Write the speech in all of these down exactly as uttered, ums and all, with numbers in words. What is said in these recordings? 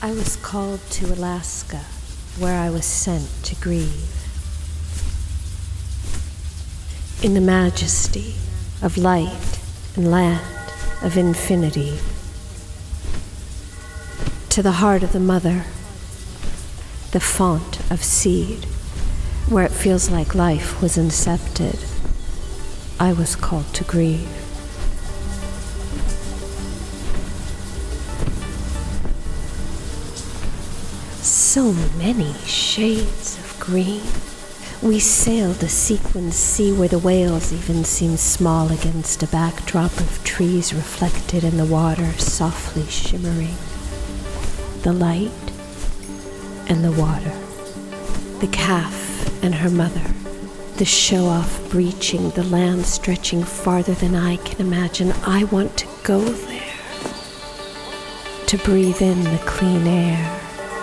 I was called to Alaska, where I was sent to grieve. In the majesty of light and land of infinity, to the heart of the mother, the font of seed, where it feels like life was incepted, I was called to grieve. So many shades of green. We sailed a sequined sea where the whales even seemed small against a backdrop of trees reflected in the water, softly shimmering. The light and the water. The calf and her mother. The show-off breaching, the land stretching farther than I can imagine. I want to go there, to breathe in the clean air.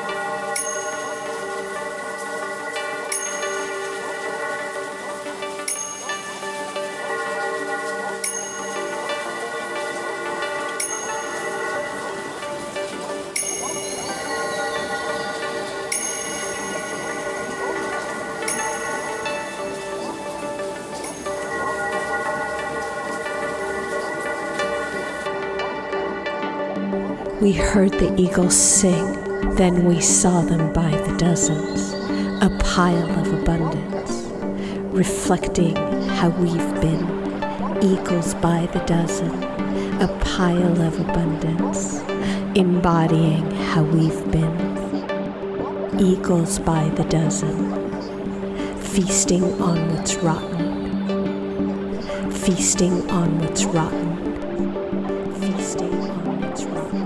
We heard the eagles sing, then we saw them by the dozens, a pile of abundance, reflecting how we've been, eagles by the dozen, a pile of abundance, embodying how we've been, eagles by the dozen, feasting on what's rotten, feasting on what's rotten, feasting on what's rotten.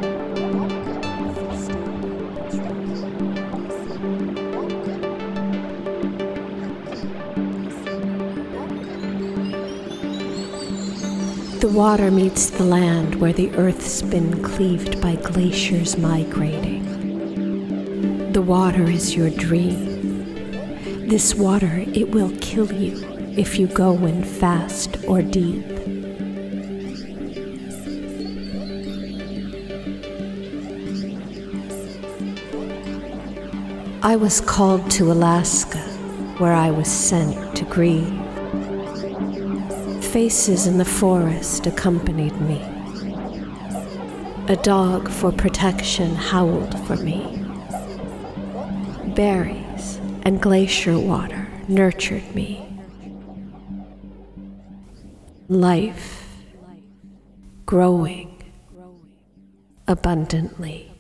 The water meets the land where the earth's been cleaved by glaciers migrating. The water is your dream. This water, it will kill you if you go in fast or deep. I was called to Alaska, where I was sent to grieve. Faces in the forest accompanied me. A dog for protection howled for me. Berries and glacier water nurtured me. Life growing abundantly.